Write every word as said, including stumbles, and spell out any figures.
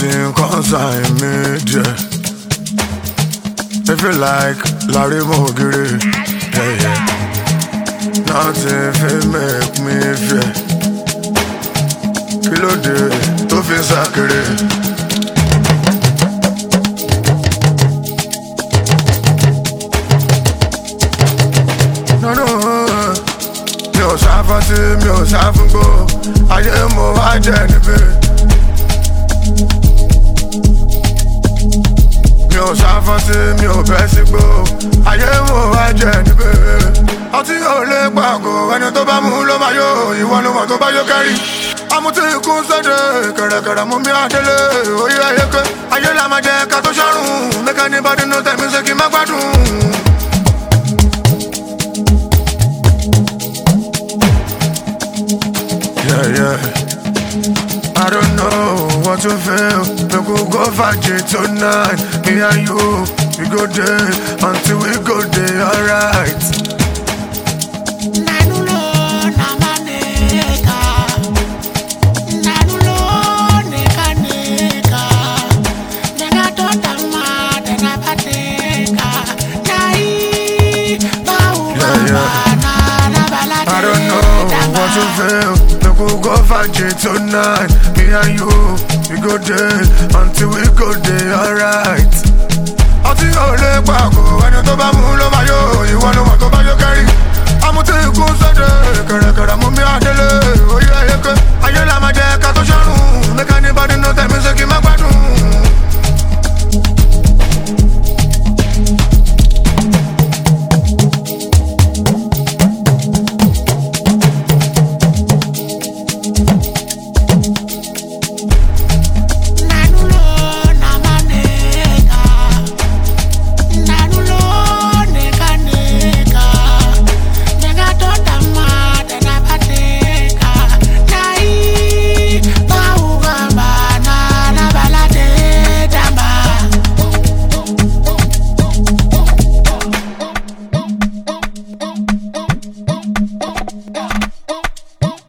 Nothing consign me, yeah. If you like, Larry Mogiri, yeah, yeah. Nothing fit make me fear. Kilo de, to fi sakere. No, no, mi ò sáfàtì, mi ò sáfúngbò, ayé mo wá jẹ níbí. Mi ò sáfàtì, mi ò bẹ́ sígbó, ayé mo wá jẹ níbí. Ọtí ò lè pàgọ́, ẹni tó bá mú ló máa yó, ìwọ ló mọ̀ tó bá yó kẹ́rì. Amútí ikú sọ́dẹ̀, kẹ̀rẹ̀kẹ̀rẹ̀ mú mi àdélé, oyè ayé ké. Ayé la máa jẹ ká tó ṣọ́run, make anybody know tẹ̀mí ṣe kí n má gbádùn. Yeah, yeah. I don't know what to feel. We could go Faji tonight. Me and you, we go there until we go there, alright. Nanulo namaneka, nanulo neka neka, dena tota ma dena bateka, nai bauba na na balade. I don't know what to feel. We could go Faji tonight. Me and you, we go there until we go there, alright. Ọtí ò lè pàgọ́, ẹni tó bá mú ló máa yó, ìwọ ló mọ̀ tó bá yó kẹ́rì. Amútí ikú sọ́dẹ̀, kẹ̀rẹ̀.